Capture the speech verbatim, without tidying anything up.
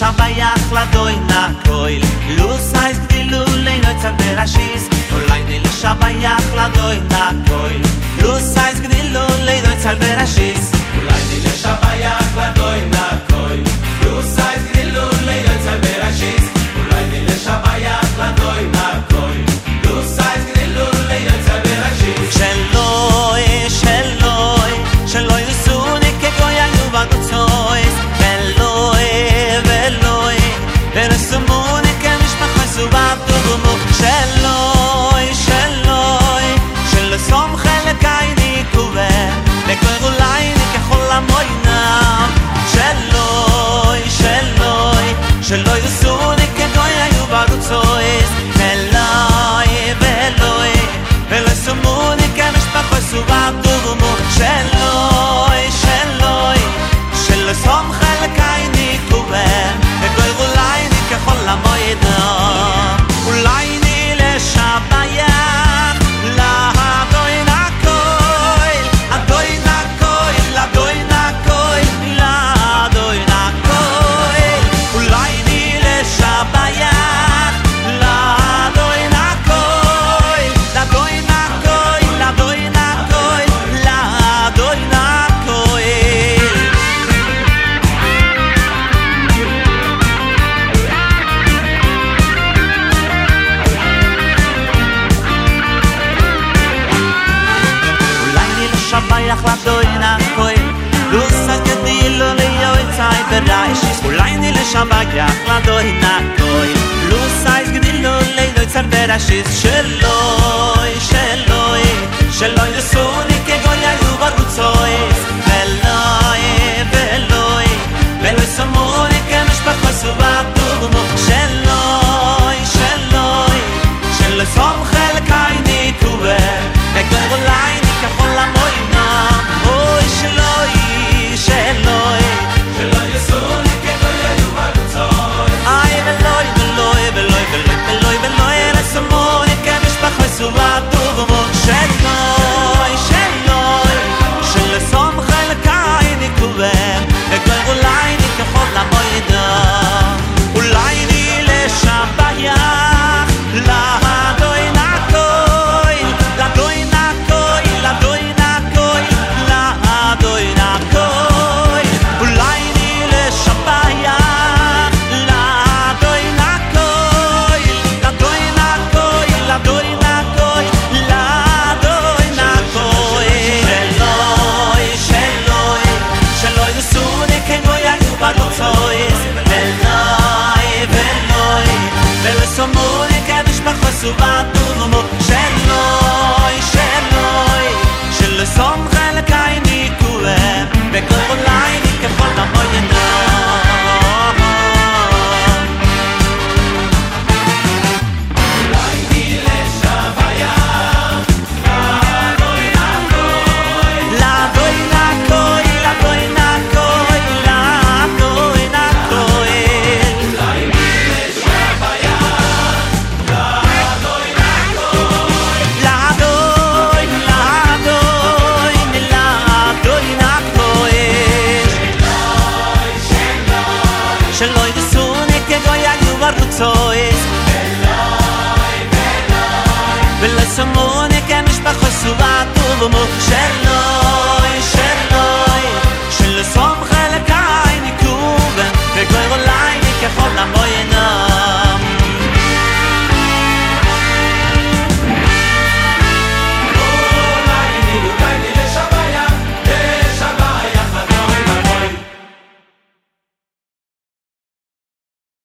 לשבח לדוינה קויל לוסייס גדילו לילות על ברשיס אולי לשבח לדוינה קויל לוסייס גדילו לילות על ברשיס אולי לשבח לדוינה קויל לוסייס גדילו לילות על ברשיס אולי לשבח לדוינה קויל לוסייס גדילו לילות על ברשיס שלוי שלוי שלוי יסוני כגוי היו בגוצויס ולוי ולוי ולסמוני כמשפחה סובבתו במוק שלוי שלוי שלסום חלק עיני קובר לכוי גולייני ככל המוינם שלוי שלוי שלוי יסוני כגוי היו בגוצויס ולוי ולוי ולסמוני כמשפחה סובבתו במוק שלוי שלוי שלסום חלק עיני קובר לכוי גולייני ככל המוינם אולי ני לשבח להדוין הקויל הדוין הקויל הדוין הקויל להדוין הקויל אולי ני לשבח להדוין הקויל להדוין הקויל להדוין הקויל להדוין הקויל שבח לדוינה קויל לוסייס גדילו לילות על ברשיס אולי ני לשבח לדוינה קויל לוסייס גדילו לילות על ברשיס שלוי שלוי שלוי יסוני כגוי היו בגוצויס ולוי ולוי ולוי סמוני כמשפחה סובבתו במוק שלוי שלוי שלסום חלק עיני קובר וכוי גולייני ככל המוינם אוי שלוי שלוי שלוי יסוני כגוי היו בגוצויס איי ולוי ולוי ולוי ולוי ולוי ולוי לסמוני כמשפחה סובבתו במוק שלוי שלוי שלסום חלק עיני קובר וכוי גולייני ככל המוינם אולי ני לשבח להדוין הקויל להדוין הקויל להדוין הקויל להדוין הקויל אולי ני לשבח להדוין הקויל להדוין הקויל להדוין הקויל להדוין הקויל שלוי שלוי שלוי יסוני כגוי היו בגוצויס ולוי ולוי ולסמוני כמשפחה סובבתו במוק שלוי שלוי שלסום חלק עיני קובר וכוי גולייני ככל המוינם אולי לשבח לדוינה קויל לדוין הקויל לדוין הקויל לדוין הקויל אולי לשבח לדוינה קויל לדוין לדוין לדוין הקויל שלוי יסוני כגוי היו בגוצויס ולסמוני כמשפחה סובבתו במוק